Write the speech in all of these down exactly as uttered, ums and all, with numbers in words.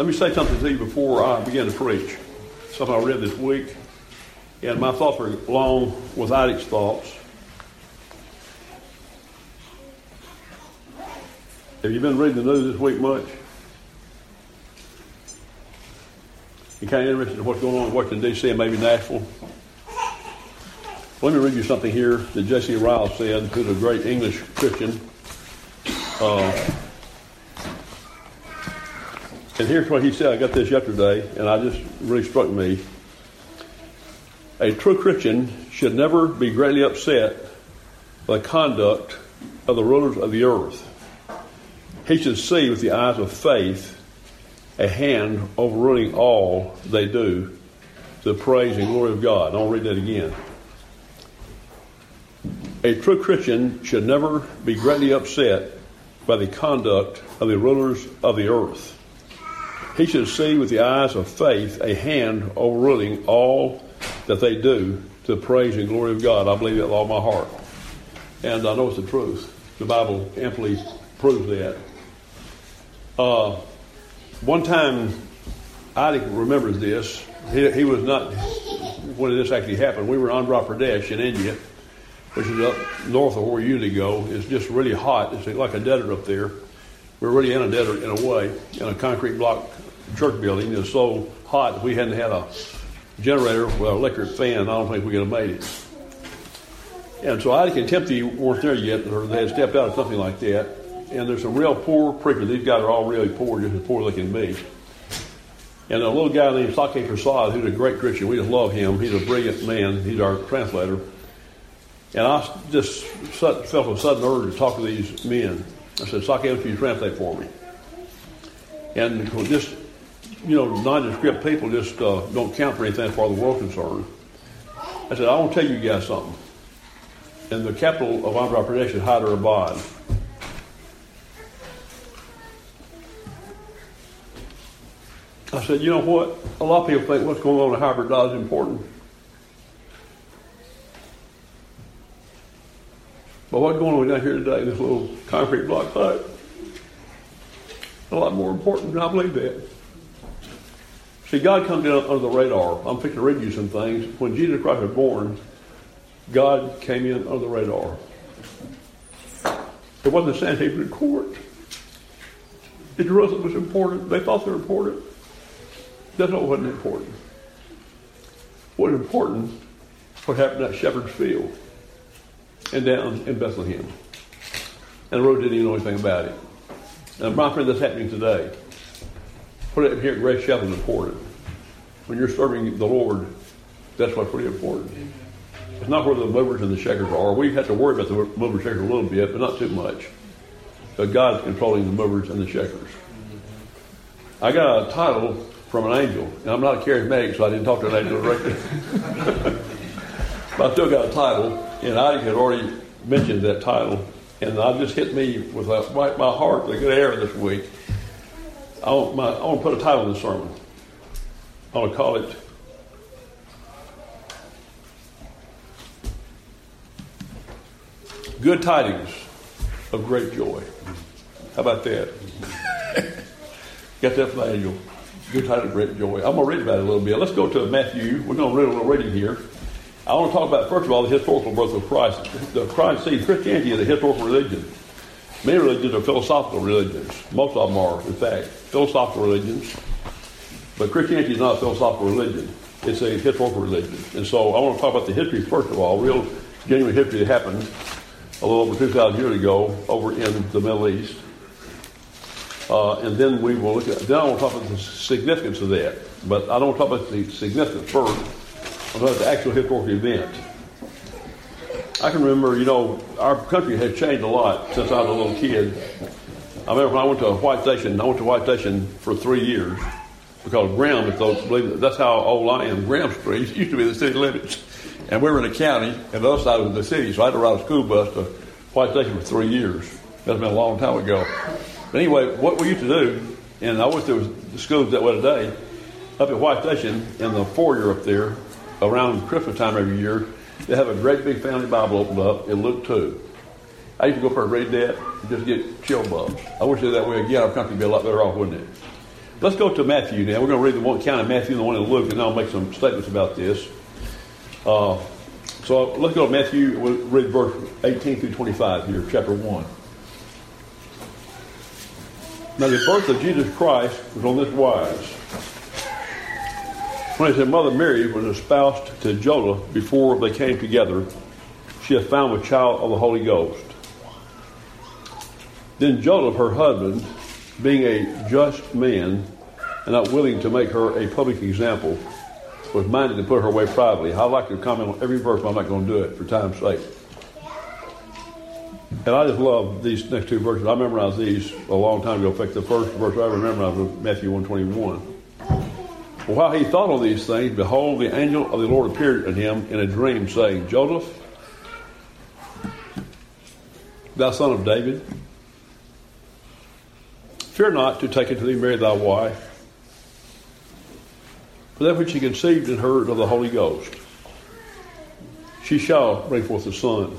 Let me say something to you before I begin to preach. Something I read this week, and my thoughts are along with Isaac's thoughts. Have you been reading the news this week much? You kind of interested in what's going on in Washington, D C and maybe Nashville? Let me read you something here that J C Ryle said, who's a great English Christian. Uh, and here's what he said. I got this yesterday, and I just really struck me. A true Christian should never be greatly upset by the conduct of the rulers of the earth. He should see with the eyes of faith a hand overruling all they do to the praise and glory of God. I'll read that again. A true Christian should never be greatly upset by the conduct of the rulers of the earth. He should see with the eyes of faith a hand overruling all that they do to the praise and glory of God. I believe that with all my heart. And I know it's the truth. The Bible amply proves that. Uh, one time, Isaac remembers this. He, he was not, when this actually happened, we were in Andhra Pradesh in India, which is up north of where we usually go. It's just really hot. It's like a desert up there. We're really in a desert in a way, in a concrete block church building. It's so hot that we hadn't had a generator with an electric fan. I don't think we could have made it. And so Isaac and Timothy weren't there yet, or they had stepped out or something like that. And there's some real poor preachers. These guys are all really poor, just as poor looking me. And a little guy named Saki Prasad, who's a great Christian. We just love him. He's a brilliant man. He's our translator. And I just felt a sudden urge to talk to these men. I said, Saki, if you translate for me. And just, you know, nondescript people just uh, don't count for anything as far as the world's concerned. I said, I want to tell you guys something. And the capital of Andhra Pradesh is Hyderabad. I said, you know what? A lot of people think what's going on in Hyderabad is important. But what's going on down here today in this little concrete block hut, a lot more important, and I believe that. See, God comes in under the radar. I'm fixing to read you some things. When Jesus Christ was born, God came in under the radar. It wasn't the Sanhedrin court. Jerusalem was important. They thought they were important. That's not what wasn't important. What was important, what happened at Shepherd's Field and down in Bethlehem. And the road didn't even know anything about it. And my friend, that's happening today. What happened here at Grace Chapel is important. When you're serving the Lord, that's what's really important. It's not where the movers and the shakers are. We have to worry about the movers and shakers a little bit, but not too much. But God's controlling the movers and the shakers. I got a title from an angel, and I'm not a charismatic, so I didn't talk to an angel directly. But I still got a title, and I had already mentioned that title, and it just hit me with a, right my heart, the good air this week. I want, my, I want to put a title in the sermon. I want to call it Good Tidings of Great Joy. How about that? Got that from the angel. Good Tidings of Great Joy. I'm going to read about it a little bit. Let's go to Matthew. We're going to read a little reading here. I want to talk about, first of all, the historical birth of Christ. The Christ, see, Christianity is a historical religion. Many religions are philosophical religions. Most of them are, in fact, philosophical religions. But Christianity is not a philosophical religion. It's a historical religion. And so I want to talk about the history, first of all, real genuine history that happened a little over two thousand years ago over in the Middle East. Uh, and then we will look at, then I want to talk about the significance of that. But I don't want to talk about the significance first. I'm talking about the actual historical event. I can remember, you know, our country has changed a lot since I was a little kid. I remember when I went to a White Station, I went to White Station for three years because Graham, if those believe it, that's how old I am. Graham Street used to be the city limits. And we were in the county, and the other side was the city, so I had to ride a school bus to White Station for three years. That's been a long time ago. But anyway, what we used to do, and I wish there was the schools that way today, up at White Station in the foyer up there, around Christmas time every year, they have a great big family Bible opened up in Luke two. I used to go up there and read that and just get chill bumps. I wish it was that way again. Our country would be a lot better off, wouldn't it? Let's go to Matthew now. We're going to read the one account of Matthew and the one in Luke, and I'll make some statements about this. Uh, so let's go to Matthew. We'll read verse eighteen through twenty-five here, chapter one. Now the birth of Jesus Christ was on this wise. When his mother Mary was espoused to Joseph before they came together, she had found with child of the Holy Ghost. Then Joseph, her husband, being a just man and not willing to make her a public example, was minded to put her away privately. I'd like to comment on every verse, but I'm not going to do it for time's sake. And I just love these next two verses. I memorized these a long time ago. In fact, the first verse I ever memorized was Matthew one twenty-one. Well, while he thought on these things, behold, the angel of the Lord appeared to him in a dream, saying, Joseph, thou son of David, fear not to take unto thee Mary thy wife, for that which she conceived in her of the Holy Ghost. She shall bring forth a son.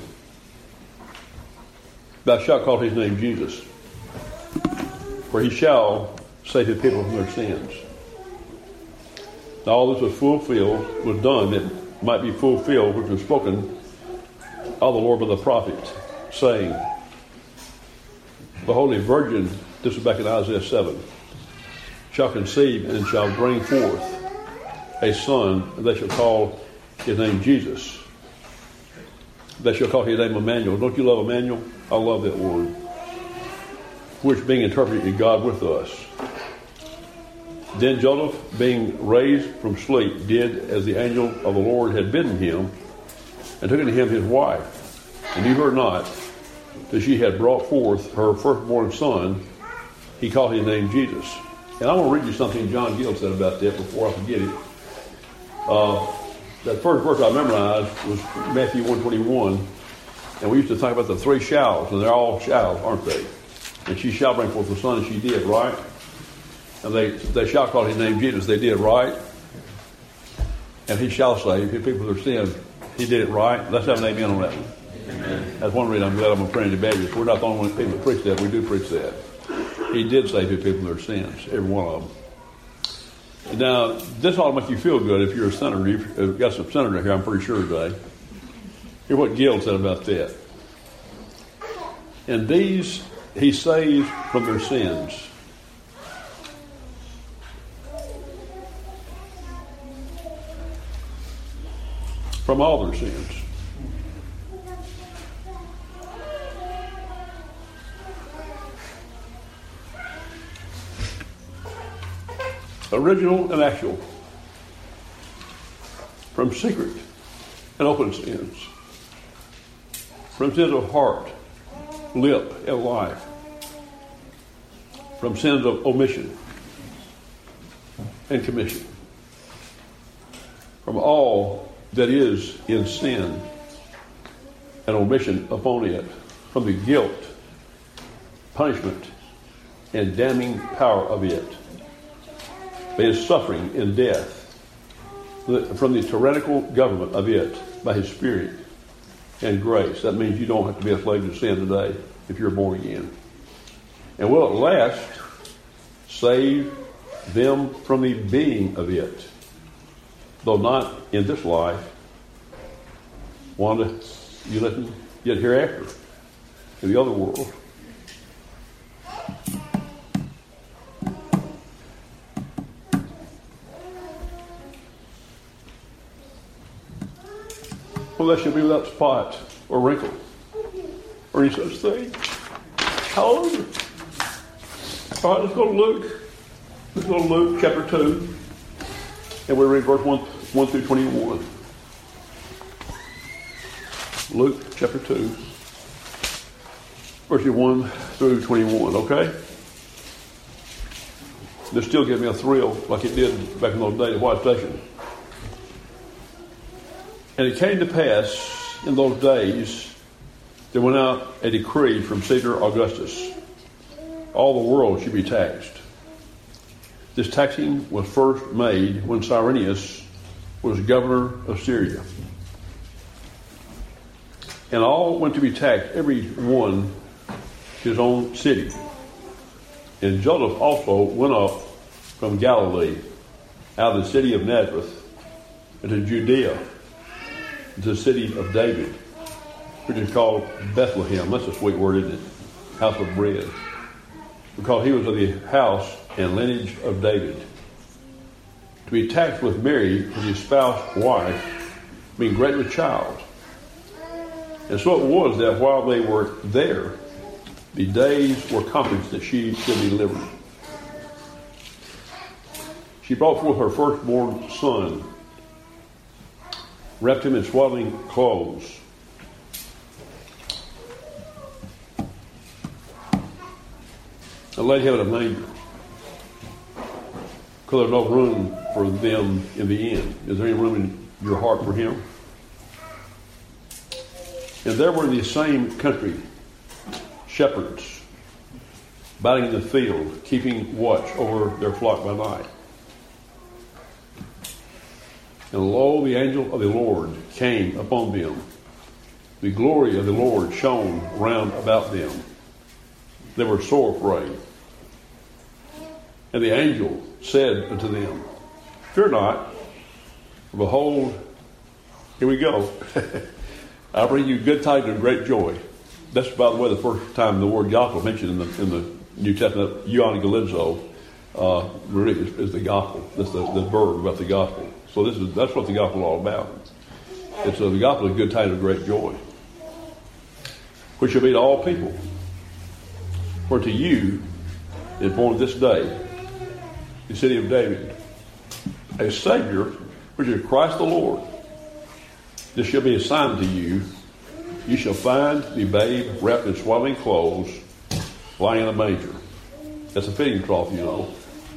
Thou shalt call his name Jesus, for he shall save his people from their sins. Now all this was fulfilled, was done, that might be fulfilled, which was spoken of the Lord by the prophet, saying, behold, a virgin, this is back in Isaiah seven, shall conceive and shall bring forth a son, and they shall call his name Jesus. They shall call his name Emmanuel. Don't you love Emmanuel? I love that word. Which being interpreted is God with us. Then Joseph, being raised from sleep, did as the angel of the Lord had bidden him, and took unto him his wife, and knew her not, till she had brought forth her firstborn son. He called his name Jesus. And I want to read you something John Gill said about that before I forget it. Uh, that first verse I memorized was Matthew one twenty-one, and we used to talk about the three shalls, and they're all shalls, aren't they? And she shall bring forth a son, and she did, right? And they, they shall call his name Jesus. They did, right? And he shall save his people from their sins. He did it, right? Let's have an amen on that one. Amen. That's one reason I'm glad I'm a friend of Baptist. We're not the only people that preach that. We do preach that. He did save his people from their sins, every one of them. Now, this ought to make you feel good if you're a senator. You've got some senators here, I'm pretty sure, today. Hear what Gill said about that. And these he saves from their sins. From all their sins. Original and actual. From secret and open sins. From sins of heart, lip, and life. From sins of omission and commission. From all that is in sin and omission upon it, from the guilt, punishment, and damning power of it, by his suffering and death, from the tyrannical government of it, by his Spirit and grace. That means you don't have to be a slave to sin today if you're born again. And will at last save them from the being of it, though not in this life, Wanda, you listen, yet hereafter, in the other world. Well, that should be without spot or wrinkle or any such thing. Hallelujah. All right, let's go to Luke. Let's go to Luke chapter two. And we read verse one, one through twenty-one. Luke chapter two, verses one through twenty-one, okay? This still gives me a thrill like it did back in those days at White Station. And it came to pass in those days, there went out a decree from Caesar Augustus. All the world should be taxed. This taxing was first made when Cyrenius was governor of Syria. And all went to be taxed, every one his own city. And Joseph also went up from Galilee, out of the city of Nazareth, into Judea, into the city of David, which is called Bethlehem. That's a sweet word, isn't it? House of bread. Because he was of the house and lineage of David. To be taxed with Mary, his espoused wife, being great with child. And so it was that while they were there, the days were accomplished that she should be delivered. She brought forth her firstborn son, wrapped him in swaddling clothes, and laid him in a manger, because there's no room for them in the inn. Is there any room in your heart for him? And there were in the same country shepherds, abiding in the field, keeping watch over their flock by night. And lo, the angel of the Lord came upon them. The glory of the Lord shone round about them. They were sore afraid. And the angel said unto them, Fear not, for behold, here we go. I bring you good tidings of great joy. That's, by the way, the first time the word gospel mentioned in the in the New Testament. Euangelizo uh, really is, is the gospel. That's the, the verb about the gospel. So this is that's what the gospel is all about. It's uh, the gospel is good tidings of great joy, which shall be to all people. For to you is born this day, the city of David, a Savior, which is Christ the Lord. This shall be a sign to you. You shall find the babe wrapped in swaddling clothes, lying in a manger. That's a feeding trough, you know.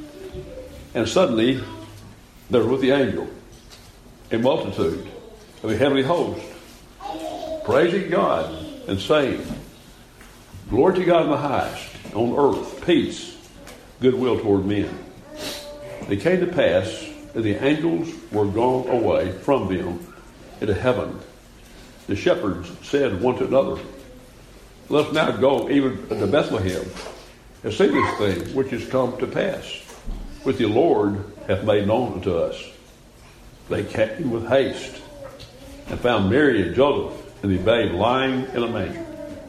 And suddenly, there was with the angel a multitude of the heavenly host, praising God and saying, Glory to God in the highest, on earth, peace, goodwill toward men. It came to pass that the angels were gone away from them into heaven. The shepherds said one to another, Let us now go even to Bethlehem and see this thing which is come to pass, which the Lord hath made known unto us. They came with haste and found Mary and Joseph and the babe lying in a manger.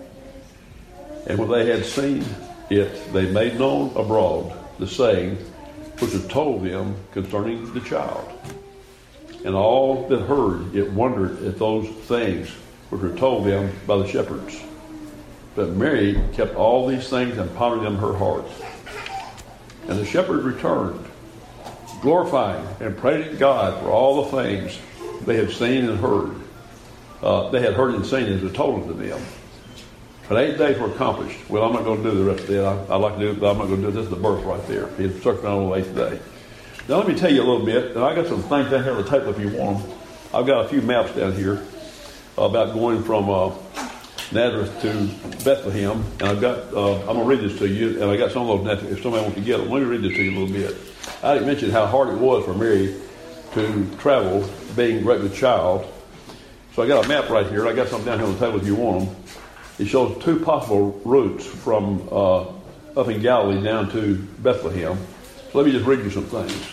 And when they had seen it, they made known abroad the saying which was told them concerning the child. And all that heard it wondered at those things which were told them by the shepherds. But Mary kept all these things and pondered them in her heart. And the shepherds returned, glorifying and praising God for all the things they had seen and heard. Uh, they had heard and seen as it told unto them. But eight days were accomplished. Well, I'm not going to do the rest of it. I, I like to do it, but I'm not going to do it. This is the birth right there. He had circled on the eighth day. Now, let me tell you a little bit. And I got some things down here on the table if you want them. I've got a few maps down here about going from uh, Nazareth to Bethlehem. And I've got, uh, I'm going to read this to you. And I got some of those, if somebody wants to get them. Let me read this to you a little bit. I didn't mention how hard it was for Mary to travel, being great with child. So I got a map right here. I got something down here on the table if you want them. It shows two possible routes from uh, up in Galilee down to Bethlehem. So let me just read you some things.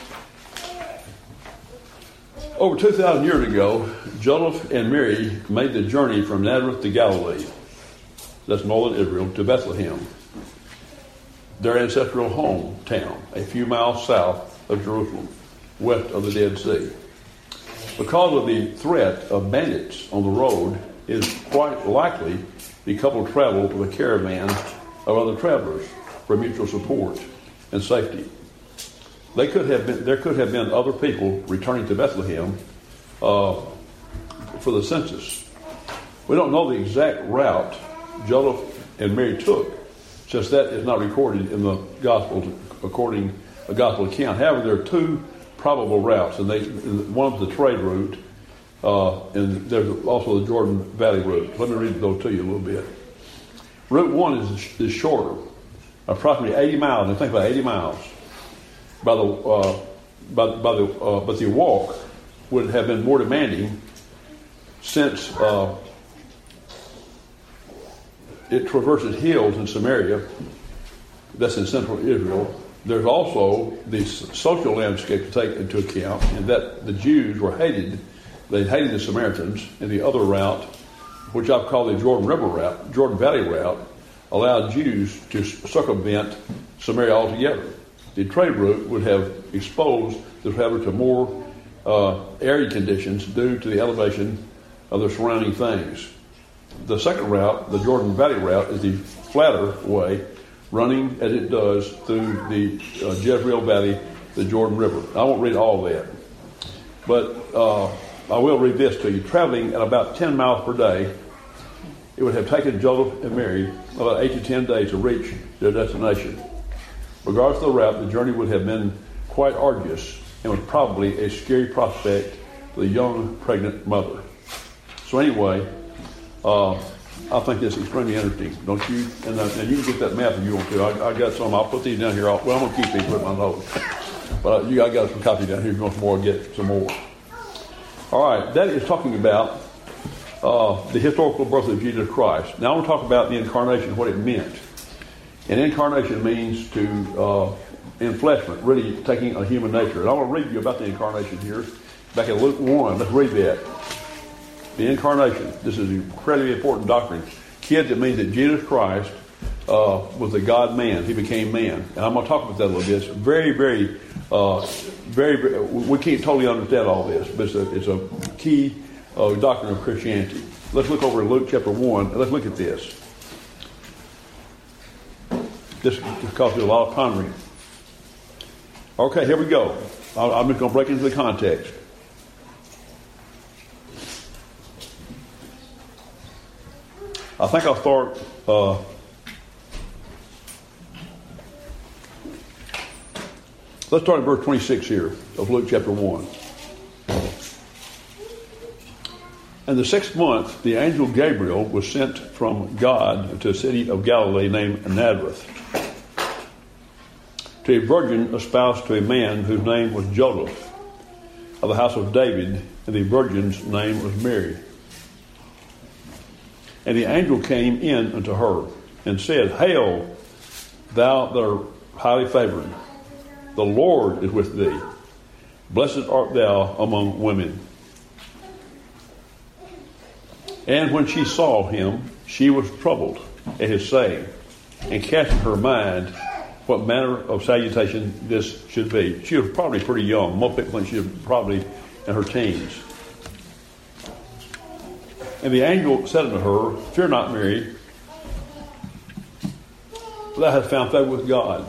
Over two thousand years ago, Joseph and Mary made the journey from Nazareth to Galilee, that's northern Israel, to Bethlehem, their ancestral hometown, a few miles south of Jerusalem, west of the Dead Sea. Because of the threat of bandits on the road, it is quite likely the couple traveled with a caravan of other travelers for mutual support and safety. They could have been, there could have been other people returning to Bethlehem uh, for the census. We don't know the exact route Joseph and Mary took, since that is not recorded in the Gospel according to a Gospel account. However, there are two probable routes, and they one is the trade route, uh, and there's also the Jordan Valley route. Let me read those to you a little bit. Route one is, is shorter, approximately eighty miles. And think about eighty miles. By the uh, by, by the uh, but the walk would have been more demanding, since uh, it traverses hills in Samaria, that's in central Israel, There's also the social landscape to take into account, in that the Jews were hated. They hated the Samaritans, and the other route, which I've called the Jordan River route, Jordan Valley route, allowed Jews to circumvent Samaria altogether. The trade route would have exposed the traveler to more uh, arid conditions due to the elevation of the surrounding things. The second route, the Jordan Valley route, is the flatter way, running as it does through the uh, Jezreel Valley, the Jordan River. I won't read all that, but uh, I will read this to you. Traveling at about ten miles per day, it would have taken Joseph and Mary about eight to ten days to reach their destination. Regardless of the route, the journey would have been quite arduous and was probably a scary prospect for the young pregnant mother. So anyway, uh, I think this is extremely interesting, don't you? And, uh, and you can get that map if you want to. I, I got some. I'll put these down here. I'll, well, I'm going to keep these with my notes. But uh, you, I got some copies down here. If you want some more, get some more. All right, that is talking about uh, the historical birth of Jesus Christ. Now I want to talk about the incarnation, what it meant. And incarnation means to uh, enfleshment, really taking a human nature. And I want to read you about the incarnation here. Back in Luke one, let's read that. The incarnation. This is an incredibly important doctrine. Kids, it means that Jesus Christ uh, was the God-man. He became man. And I'm going to talk about that a little bit. It's very, very, uh, very, very, we can't totally understand all this, but it's a, it's a key uh, doctrine of Christianity. Let's look over in Luke chapter one, and let's look at this. This causes a lot of pondering. Okay, here we go. I'm just going to break into the context. I think I'll start uh, let's start at verse twenty-six here of Luke chapter one. In the sixth month, the angel Gabriel was sent from God to a city of Galilee named Nazareth, to a virgin espoused to a man whose name was Joseph, of the house of David, and the virgin's name was Mary. And the angel came in unto her and said, Hail, thou that art highly favored, the Lord is with thee. Blessed art thou among women. And when she saw him, she was troubled at his saying, and cast in her mind what manner of salutation this should be. She was probably pretty young. Most people think she was probably in her teens. And the angel said unto her, Fear not, Mary, for thou hast found favor with God.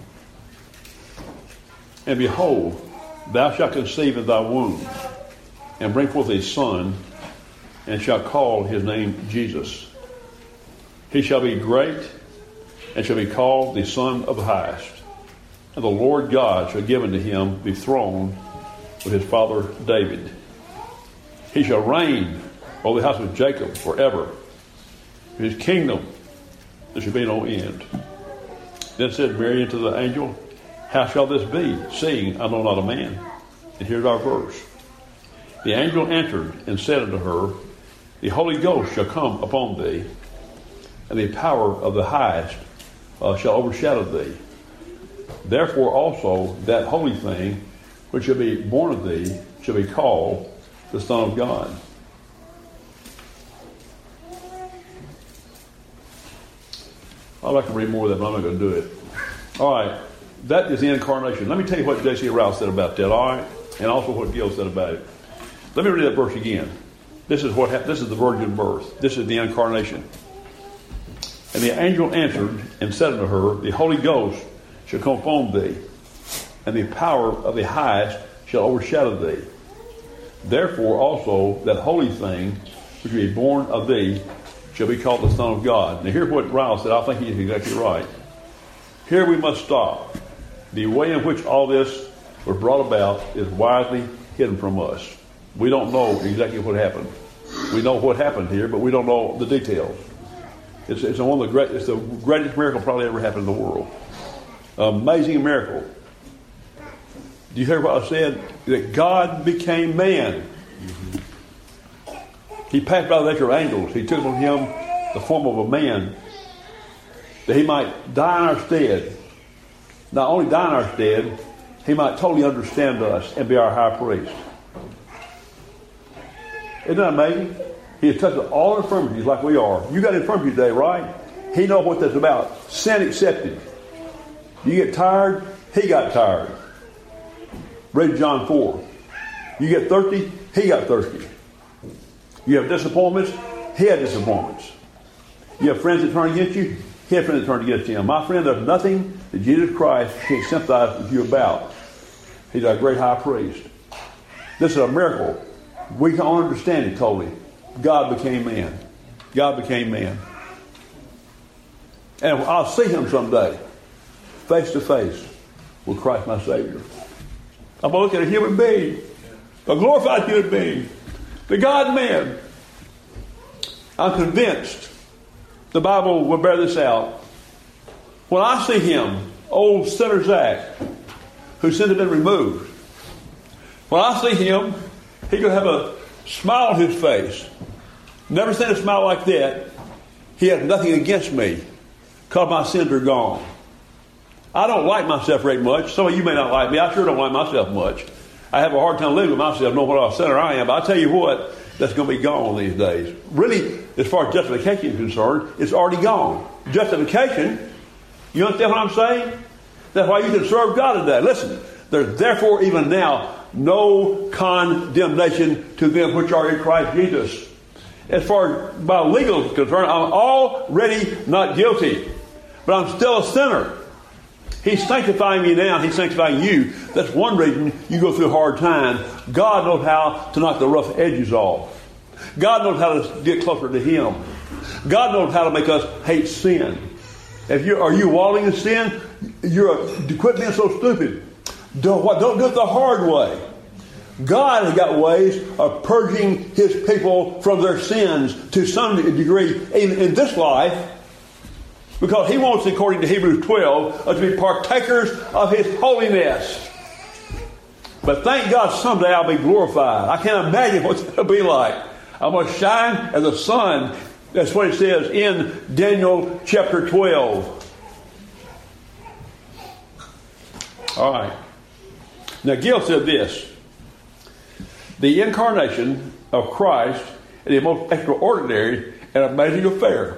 And behold, thou shalt conceive in thy womb, and bring forth a son, and shalt call his name Jesus. He shall be great, and shall be called the Son of the Highest. And the Lord God shall give unto him the throne of his father David. He shall reign over the house of Jacob forever. In his kingdom there shall be no end. Then said Mary unto the angel, How shall this be, seeing I know not a man? And here's our verse. The angel answered and said unto her, The Holy Ghost shall come upon thee, and the power of the highest uh, shall overshadow thee. Therefore also that holy thing which shall be born of thee shall be called the Son of God. I'd like to read more of that, but I'm not going to do it. All right, that is the incarnation. Let me tell you what J C Ryle said about that, all right? And also what Gil said about it. Let me read that verse again. This is what happened. This is the virgin birth. This is the incarnation. And the angel answered and said unto her, The Holy Ghost shall come upon thee, and the power of the highest shall overshadow thee. Therefore also that holy thing which will be born of thee shall be called the Son of God. Now here's what Ryle said. I think he's exactly right. Here we must stop. The way in which all this was brought about is widely hidden from us. We don't know exactly what happened. We know what happened here, but we don't know the details. It's, it's one of the great. It's the greatest miracle probably ever happened in the world. Amazing miracle. Do you hear what I said? That God became man. Mm-hmm. He passed by the nature of angels. He took on him the form of a man, that he might die in our stead, not only die in our stead, he might totally understand us and be our high priest. Isn't that amazing? He has touched all our infirmities like we are. You got infirmity today, right? He knows what that's about. Sin accepted. You get tired, he got tired. Read John four. You get thirsty, he got thirsty. You have disappointments, he had disappointments. You have friends that turn against you, he had friends that turn against him. My friend, there's nothing that Jesus Christ can't sympathize with you about. He's our great high priest. This is a miracle. We can't understand it totally. God became man. God became man. And I'll see him someday, face to face with Christ my Savior. I'm going to look at a human being, a glorified human being, the God-man. I'm convinced the Bible will bear this out. When I see him, old sinner Zach, whose sin has been removed, when I see him, he's going to have a smile on his face. Never seen a smile like that. He has nothing against me because my sins are gone. I don't like myself very much. Some of you may not like me. I sure don't like myself much. I have a hard time living with myself, knowing what a sinner I am. But I tell you what, that's going to be gone these days. Really, as far as justification is concerned, it's already gone. Justification, you understand what I'm saying? That's why you can serve God today. Listen, there's therefore even now no condemnation to them which are in Christ Jesus. As far as my legal is concerned, I'm already not guilty, but I'm still a sinner. He's sanctifying me now. He's sanctifying you. That's one reason you go through a hard time. God knows how to knock the rough edges off. God knows how to get closer to him. God knows how to make us hate sin. If you are you wallowing in sin, you're a, quit being so stupid. Don't, don't do it the hard way. God has got ways of purging his people from their sins to some degree in, in this life, because he wants, according to Hebrews twelve, uh, to be partakers of his holiness. But thank God someday I'll be glorified. I can't imagine what it's going to be like. I'm going to shine as the sun. That's what it says in Daniel chapter twelve. All right. Now, Gill said this. The incarnation of Christ is the most extraordinary and amazing affair.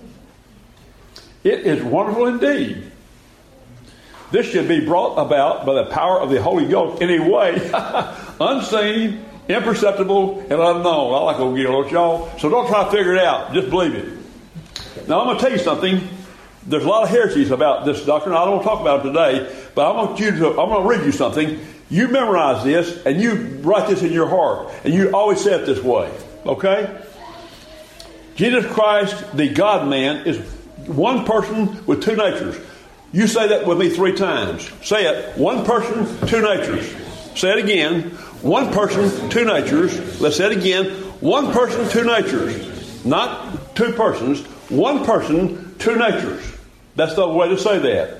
It is wonderful indeed. This should be brought about by the power of the Holy Ghost in a way unseen, imperceptible, and unknown. I like old Gill, don't y'all? So don't try to figure it out. Just believe it. Now, I'm going to tell you something. There's a lot of heresies about this doctrine. I don't want to talk about it today, but I want you to, I'm going to read you something. You memorize this, and you write this in your heart, and you always say it this way. Okay? Jesus Christ, the God-man, is one person with two natures. You say that with me three times. Say it. One person, two natures. Say it again. One person, two natures. Let's say it again. One person, two natures. Not two persons. One person, two natures. That's the way to say that.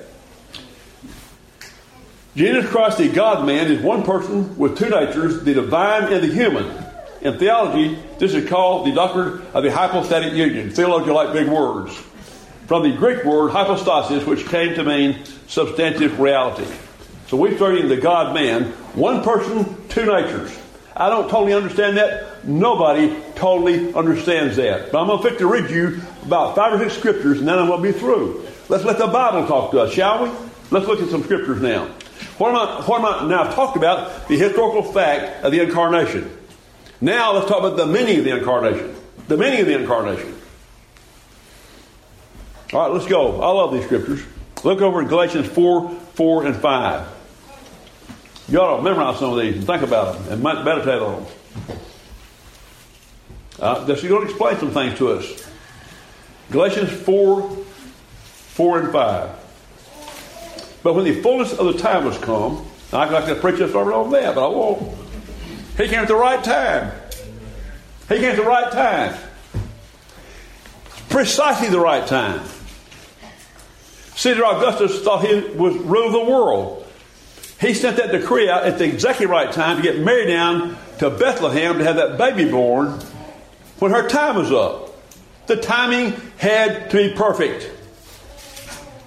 Jesus Christ, the God-man, is one person with two natures, the divine and the human. In theology, this is called the doctrine of the hypostatic union. Theologians like big words. From the Greek word hypostasis, which came to mean substantive reality. So we're studying the God-man, one person, two natures. I don't totally understand that. Nobody totally understands that. But I'm going to fix to read you about five or six scriptures, and then I'm going to be through. Let's let the Bible talk to us, shall we? Let's look at some scriptures now. What am I, what am I, now I've talked about the historical fact of the incarnation. Now let's talk about the meaning of the incarnation. The meaning of the incarnation. All right, let's go. I love these scriptures. Look over in Galatians four, four, and five. You ought to memorize some of these and think about them and meditate on them. Uh, this is going to explain some things to us. Galatians four, four, and five. But when the fullness of the time was come, I'd like to preach a sermon on that, but I won't. He came at the right time. He came at the right time. Precisely the right time. Caesar Augustus thought he was rule the world. He sent that decree out at the exactly right time to get Mary down to Bethlehem to have that baby born when her time was up. The timing had to be perfect.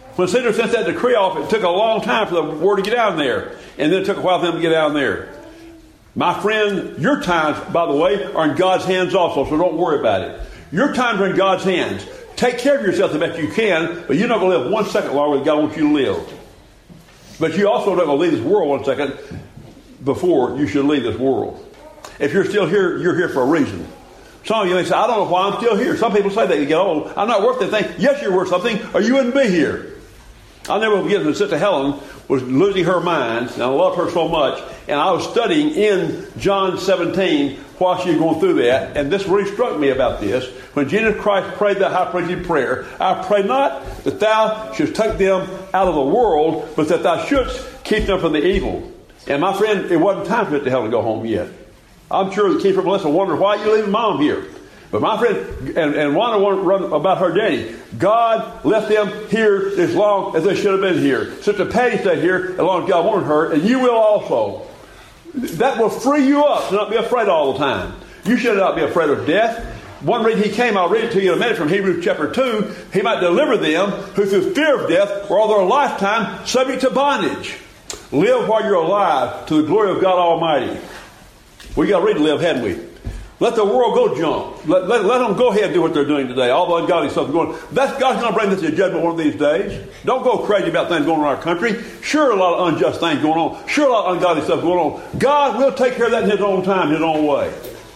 When Caesar sent that decree off, it took a long time for the word to get down there. And then it took a while for them to get down there. My friend, your times, by the way, are in God's hands also, so don't worry about it. Your times are in God's hands. Take care of yourself the best you can, but you're not going to live one second longer than God wants you to live. But you also not going to leave this world one second before you should leave this world. If you're still here, you're here for a reason. Some of you may say, I don't know why I'm still here. Some people say that you get old. I'm not worth anything. Yes, you're worth something, or you wouldn't be here. I'll never forget when Sister Helen was losing her mind, and I loved her so much, and I was studying in John seventeen while she was going through that, and this really struck me about this. When Jesus Christ prayed that high priestly prayer, I pray not that thou shouldst take them out of the world, but that thou shouldst keep them from the evil. And my friend, it wasn't time for Sister Helen to go home yet. I'm sure the keeper Melissa wondered, why are you leaving Mom here? But my friend, and, and Wanda wondered about her daddy. God left them here as long as they should have been here. Sister Patty stayed here as long as God wanted her, and you will also. That will free you up to not be afraid all the time. You should not be afraid of death. One reason he came, I'll read it to you in a minute from Hebrews chapter two. He might deliver them who through fear of death were all their lifetime subject to bondage. Live while you're alive to the glory of God Almighty. We got ready to live, hadn't we? Let the world go jump. Let, let, let them go ahead and do what they're doing today. All the ungodly stuff going on. That's God's going to bring this to judgment one of these days. Don't go crazy about things going on in our country. Sure, a lot of unjust things going on. Sure, a lot of ungodly stuff going on. God will take care of that in His own time, His own way.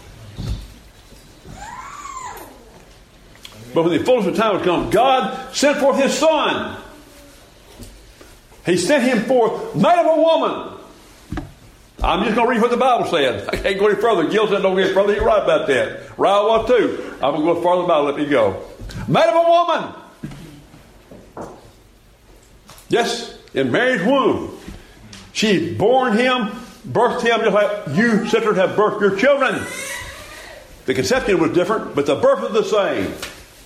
But when the fullness of time has come, God sent forth His Son. He sent Him forth, made of a woman. I'm just going to read what the Bible said. I can't go any further. Gil said don't get further. He's right about that. Ryle was too. I'm going to go farther about it. Let me go. Made of a woman. Yes, in Mary's womb. She born him, birthed him just like you, sisters, have birthed your children. The conception was different, but the birth was the same.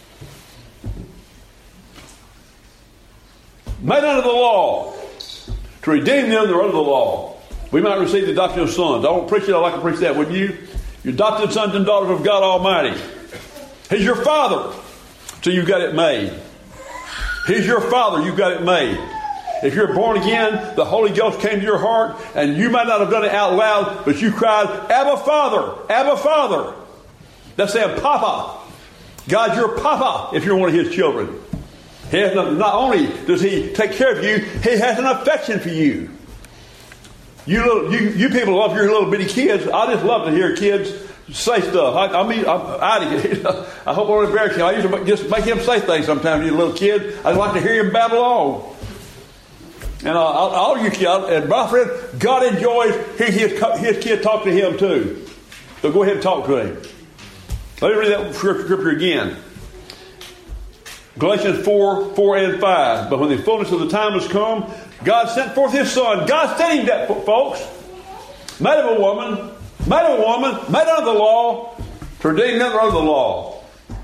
Made under the law to redeem them that are under the law. We might receive the adoption of sons. I won't preach it. I'd like to preach that. Would you? You're adopted sons and daughters of God Almighty. He's your Father. So you got it made. He's your Father. You got it made. If you're born again, the Holy Ghost came to your heart, and you might not have done it out loud, but you cried, Abba Father, Abba Father. That's saying Papa. God's your Papa if you're one of His children. He has not, not only does He take care of you, He has an affection for you. You little, you, you people love your little bitty kids. I just love to hear kids say stuff. I, I mean, I'm, I, I hope I don't embarrass you. I used to just make him say things sometimes. You little kid, I like to hear him babble on. And uh, all you kids, and my friend, God enjoys hearing his, his kid talk to him too. So go ahead and talk to him. Let me read that scripture again. Galatians four, four and five. But when the fullness of the time has come, God sent forth His Son. God sent Him that, folks. Made of a woman, made of a woman, made under the law, to redeem them under the law.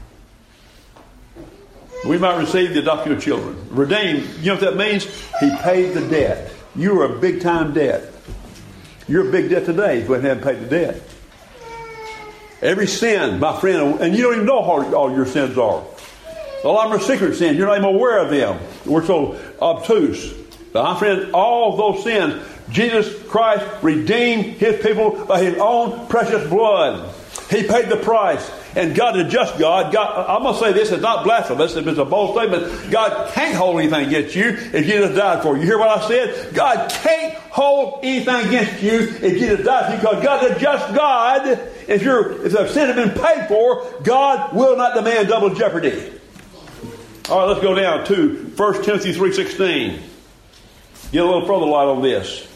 We might receive the adoption of children. Redeem, you know what that means? He paid the debt. You are a big time debt. You're a big debt today if you haven't paid the debt. Every sin, my friend, and you don't even know how all your sins are. A lot of them are secret sins. You're not even aware of them. We're so obtuse. But my friend, all those sins, Jesus Christ redeemed His people by His own precious blood. He paid the price. And God is a just God. God, I'm going to say this, it's not blasphemous, it's a bold statement. God can't hold anything against you if Jesus died for you. You hear what I said? God can't hold anything against you if Jesus died for you, because God is a just God. If, you're, if the sin has been paid for, God will not demand double jeopardy. All right, let's go down to First Timothy three sixteen. Get a little further light on this.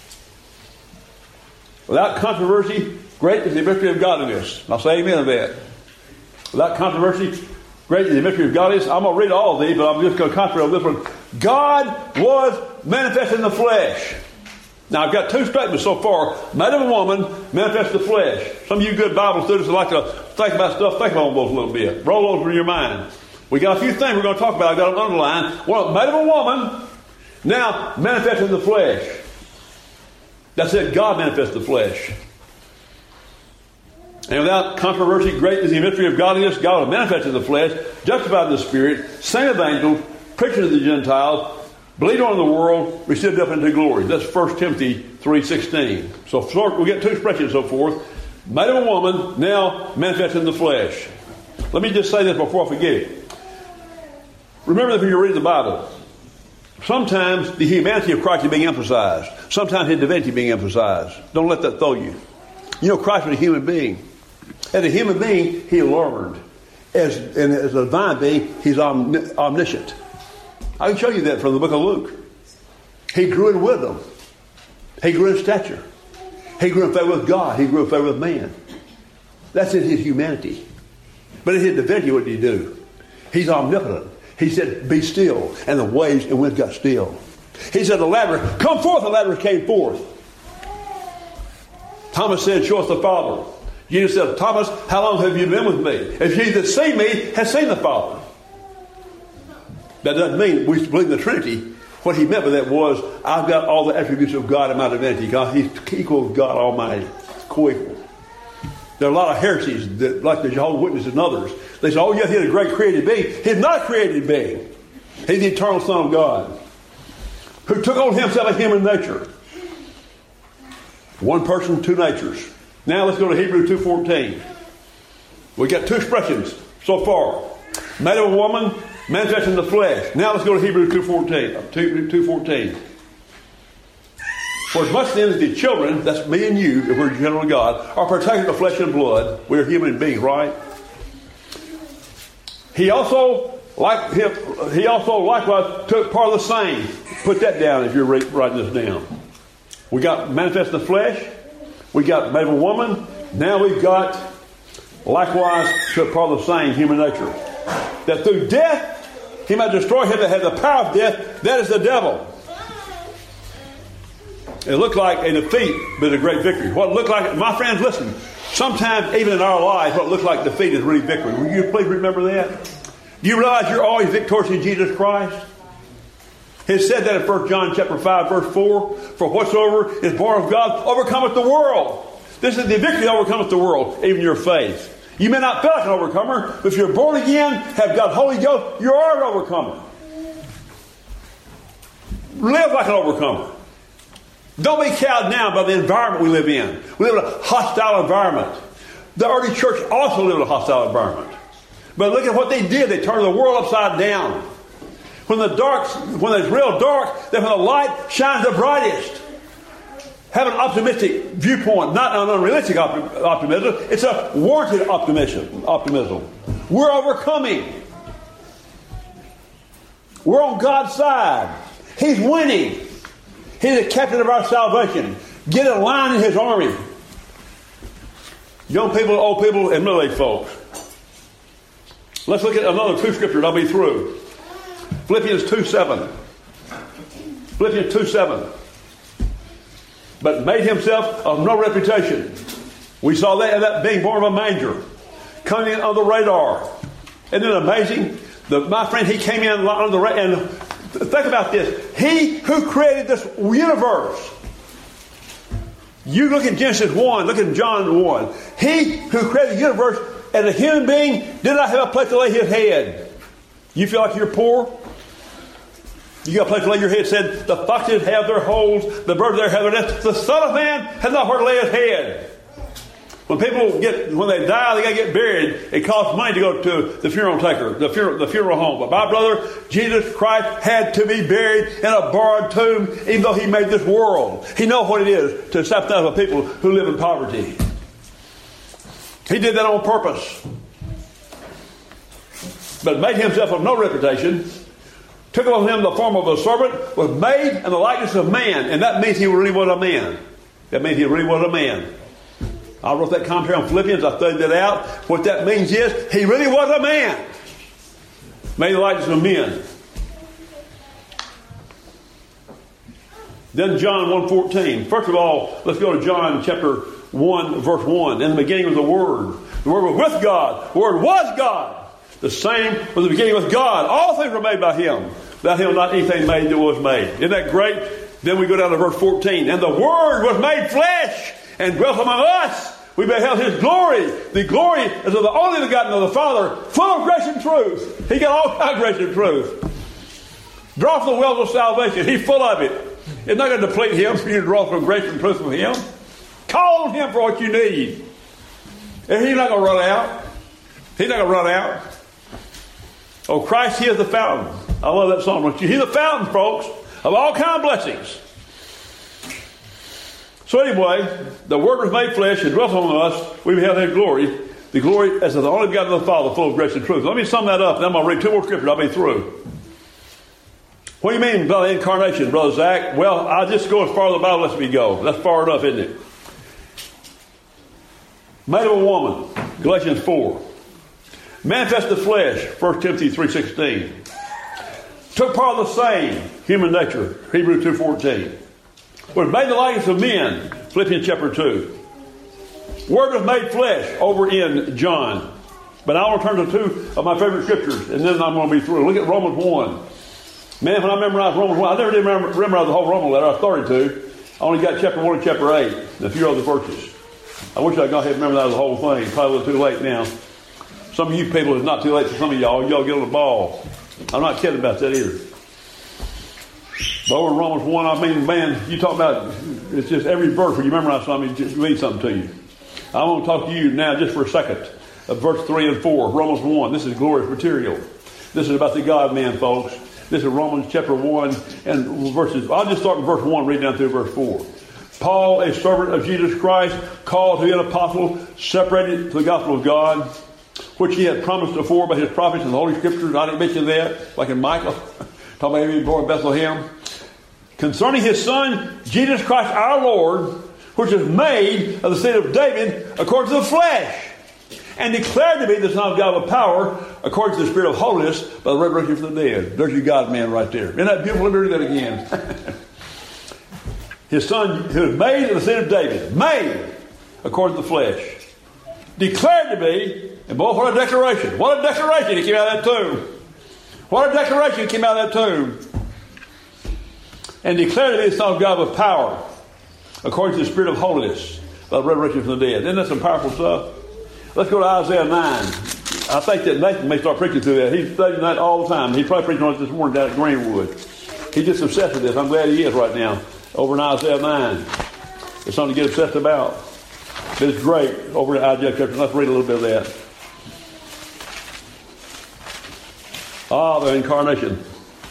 Without controversy, great is the mystery of godliness. I'll say amen to that. Without controversy, great is the mystery of godliness. I'm going to read all of these, but I'm just going to concentrate on this one. God was manifest in the flesh. Now, I've got two statements so far. Made of a woman, manifest in the flesh. Some of you good Bible students like to think about stuff. Think about those a little bit. Roll those in your mind. We got a few things we're going to talk about. I've got them underlined. Well, made of a woman, now manifest in the flesh. That's it. God manifests the flesh. And without controversy, great is the mystery of godliness. God was manifested in the flesh, justified in the Spirit, saint of angels, preaching to the Gentiles, believed on the world, received up into glory. That's First Timothy three sixteen. So we get two expressions and so forth. Made of a woman, now manifest in the flesh. Let me just say this before I forget it. Remember that when you read the Bible, sometimes the humanity of Christ is being emphasized. Sometimes his divinity being emphasized. Don't let that throw you. You know, Christ was a human being. As a human being, he learned. As, and as a divine being, he's omni- omniscient. I can show you that from the book of Luke. He grew in wisdom. He grew in stature. He grew in favor with God. He grew in favor with man. That's in his humanity. But in his divinity, what did he do? He's omnipotent. He said, be still. And the waves and winds got still. He said to Lazarus, come forth. And Lazarus came forth. Thomas said, show us the Father. Jesus said, Thomas, how long have you been with me? If he that see me has seen the Father. That doesn't mean we believe in the Trinity. What he meant by that was, I've got all the attributes of God in my divinity. God, he's equal with God Almighty. Co-equal. There are a lot of heresies, that, like the Jehovah's Witnesses and others. They say, oh yes, he's a great created being. He's not a created being. He's the eternal Son of God, who took on himself a human nature. One person, two natures. Now let's go to Hebrews two fourteen. We got two expressions so far. Made of a woman, manifest in the flesh. Now let's go to Hebrews two fourteen. For as much then as the children, that's me and you, if we're children of God, are partakers of flesh and blood, we are human beings, right? He also, like him, he also likewise took part of the same. Put that down if you're writing this down. We got manifest in the flesh. We got made of a woman. Now we've got likewise took part of the same human nature. That through death he might destroy him that had the power of death. That is the devil. It looked like a defeat, but a great victory. What it looked like, my friends, listen. Sometimes, even in our lives, what looks like defeat is really victory. Will you please remember that? Do you realize you're always victorious in Jesus Christ? He said that in First John chapter five, verse four. For whatsoever is born of God overcometh the world. This is the victory that overcometh the world, even your faith. You may not feel like an overcomer, but if you're born again, have God's Holy Ghost, you are an overcomer. Live like an overcomer. Don't be cowed down by the environment we live in. We live in a hostile environment. The early church also lived in a hostile environment. But look at what they did. They turned the world upside down. When the dark, when it's real dark, then when the light shines the brightest. Have an optimistic viewpoint, not an unrealistic optimism. It's a warranted optimism. Optimism. We're overcoming. We're on God's side. He's winning. He's the captain of our salvation. Get in line in his army. Young people, old people, and middle-aged folks. Let's look at another two scriptures. I'll be through. Philippians two seven. Philippians two seven. But made himself of no reputation. We saw that, that being born of a manger. Coming in on the radar. Isn't it amazing? The, my friend, he came in on the radar. And think about this. He who created this universe. You look at Genesis one. Look at John one. He who created the universe as a human being did not have a place to lay his head. You feel like you're poor? You got a place to lay your head. Said the foxes have their holes, the birds there have their nests. The Son of Man has not where to lay his head. When people get, when they die, they got to get buried. It costs money to go to the funeral taker, the funeral, the funeral home. But my brother, Jesus Christ had to be buried in a borrowed tomb, even though he made this world. He knows what it is to sympathize with people who live in poverty. He did that on purpose. But made himself of no reputation. Took on him the form of a servant, was made in the likeness of man. And that means he really was a man. That means he really was a man. I wrote that commentary on Philippians. I studied that out. What that means is he really was a man. Made in the likeness of men. Then John one fourteen. First of all, let's go to John chapter one, verse one. In the beginning was the Word. The Word was with God. The Word was God. The same was the beginning with God. All things were made by Him. Without Him not anything made that was made. Isn't that great? Then we go down to verse fourteen. And the Word was made flesh and dwelt among us. We beheld His glory. The glory is of the only begotten of the Father, full of grace and truth. He got all kinds of grace and truth. Draw from the wells of salvation. He's full of it. It's not going to deplete him for you to draw from grace and truth from him. Call on him for what you need. And he's not going to run out. He's not going to run out. Oh, Christ, he is the fountain. I love that song, don't you? He's the fountain, folks, of all kind of blessings. So anyway, the Word was made flesh and dwelt among us. We beheld his glory. The glory as of the only begotten of the Father, full of grace and truth. Let me sum that up, and then I'm going to read two more scriptures. I'll be through. What do you mean by the incarnation, Brother Zach? Well, I'll just go as far as the Bible lets me go. That's far enough, isn't it? Made of a woman, Galatians four. Manifest the flesh, First Timothy three sixteen. Took part of the same human nature, Hebrews two fourteen. Was made the likeness of men, Philippians chapter two. Word was made flesh, over in John. But I want to turn to two of my favorite scriptures, and then I'm going to be through. Look at Romans one. Man, when I memorized Romans one, I never did memorize the whole Roman letter. I started to. I only got chapter one and chapter eight, and a few other verses. I wish I'd gone ahead and memorized the whole thing. Probably a little too late now. Some of you people, it's not too late for some of y'all. Y'all get on the ball. I'm not kidding about that either. But over in Romans one, I mean, man, you talk about, it's just every verse when you memorize something, it just means something to you. I want to talk to you now just for a second of verse three and four, Romans one. This is glorious material. This is about the God-man, folks. This is Romans chapter one and verses. I'll just start in verse one, read down through verse four. Paul, a servant of Jesus Christ, called to be an apostle, separated to the gospel of God, which he had promised before by his prophets in the Holy Scriptures. I didn't mention that, like in Micah, talking about him born in Bethlehem. Concerning his son, Jesus Christ our Lord, which is made of the seed of David according to the flesh, and declared to be the Son of God with power, according to the Spirit of holiness, by the resurrection from the dead. There's your God-man right there. Isn't that beautiful? Let me read that again. His son, who was made of the seed of David, made according to the flesh, declared to be, and boy, what a declaration. What a declaration he came out of that tomb. What a declaration came out of that tomb. And declared to be the Son of God with power, according to the Spirit of holiness, by the resurrection from the dead. Isn't that some powerful stuff? Let's go to Isaiah nine. I think that Nathan may start preaching through that. He's studying that all the time. He's probably preaching on it this morning down at Greenwood. He's just obsessed with this. I'm glad he is right now. Over in Isaiah nine. It's something to get obsessed about. But it's great. Over in Isaiah chapter. Let's read a little bit of that. Ah, the incarnation.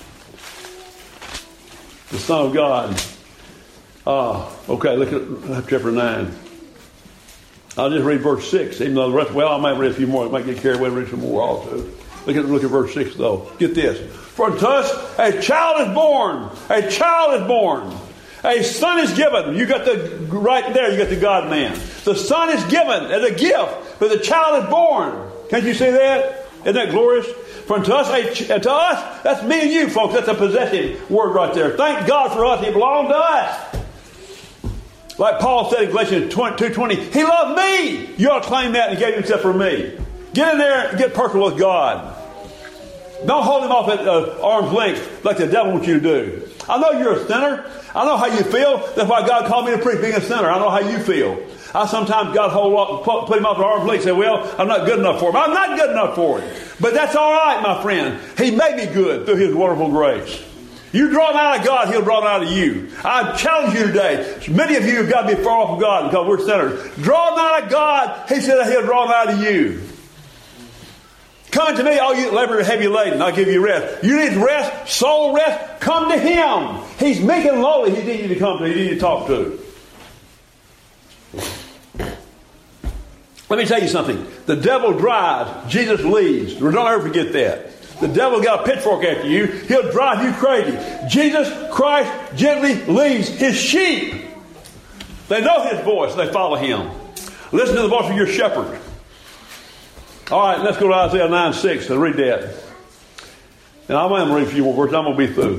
The Son of God. Ah, okay, look at chapter nine. I'll just read verse six, even though the rest, well, I might read a few more. I might get carried away and read some more also. Look at, look at verse six, though. Get this. For unto us a child is born. A child is born. A son is given. You got the, right there, you got the God-man. The son is given as a gift, but the child is born. Can't you see that? Isn't that glorious? For unto us, a, to us, that's me and you, folks. That's a possessive word right there. Thank God for us. He belonged to us. Like Paul said in Galatians two twenty, he loved me. You ought to claim that and he gave himself for me. Get in there and get personal with God. Don't hold him off at uh, arm's length like the devil wants you to do. I know you're a sinner. I know how you feel. That's why God called me to preach being a sinner. I know how you feel. I sometimes got hold off, put him off at arm's length and say, well, I'm not good enough for him. I'm not good enough for him. But that's all right, my friend. He made me good through his wonderful grace. You draw him out of God, he'll draw him out of you. I challenge you today. Many of you have got to be far off of God because we're sinners. Draw him out of God, he said he'll draw him out of you. Come to me, all you labor and heavy laden, I'll give you rest. You need rest, soul rest, come to him. He's meek and lowly, he's easy to come to, he's easy to talk to. Let me tell you something. The devil drives, Jesus leads. Don't ever forget that. The devil got a pitchfork after you. He'll drive you crazy. Jesus Christ gently leads his sheep. They know his voice. They follow him. Listen to the voice of your shepherd. All right, let's go to Isaiah nine six and read that. And I'm going to read a few more verses. I'm going to be through.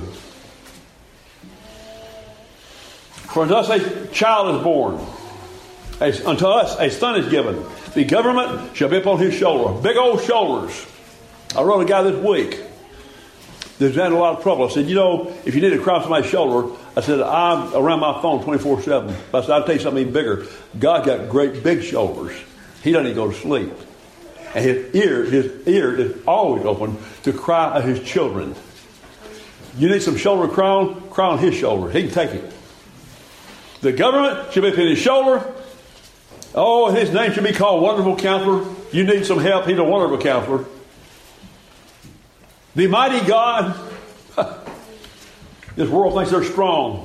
For unto us a child is born. A, unto us a son is given. The government shall be upon his shoulder. Big old shoulders. I wrote a guy this week that's had a lot of trouble. I said, you know, if you need to cry on somebody's shoulder, I said, I'm around my phone twenty-four seven. I said, I'll tell you something even bigger. God got great big shoulders. He doesn't even go to sleep. And his ear, his ear is always open to cry of his children. You need some shoulder crown, crown his shoulder. He can take it. The government should be upon his shoulder. Oh, his name should be called Wonderful Counselor. You need some help. He's a wonderful counselor. The mighty God. This world thinks they're strong.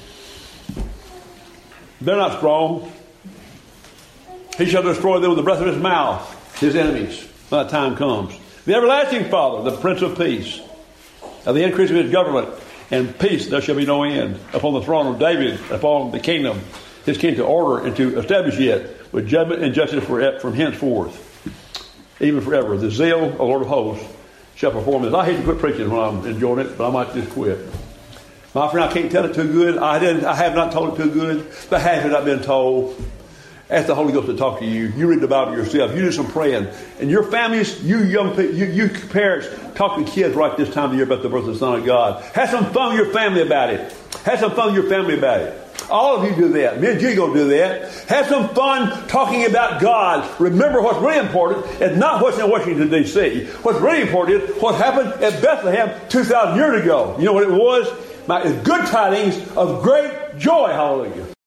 They're not strong. He shall destroy them with the breath of his mouth, his enemies, when that time comes. The everlasting Father, the Prince of Peace, of the increase of his government, and peace there shall be no end, upon the throne of David, upon the kingdom, his kingdom to order and to establish it, with judgment and justice for, from henceforth, even forever. The zeal of the Lord of hosts shall perform this. I hate to quit preaching when I'm enjoying it, but I might just quit. My friend, I can't tell it too good. I didn't. I have not told it too good, but half of it I've been told. Ask the Holy Ghost to talk to you. You read the Bible yourself. You do some praying. And your families, you young people, you, you parents, talk to kids right this time of year about the birth of the Son of God. Have some fun with your family about it. Have some fun with your family about it. All of you do that. Me and you going to do that. Have some fun talking about God. Remember, what's really important is not what's in Washington, D C What's really important is what happened at Bethlehem two thousand years ago. You know what it was? My good tidings of great joy. Hallelujah.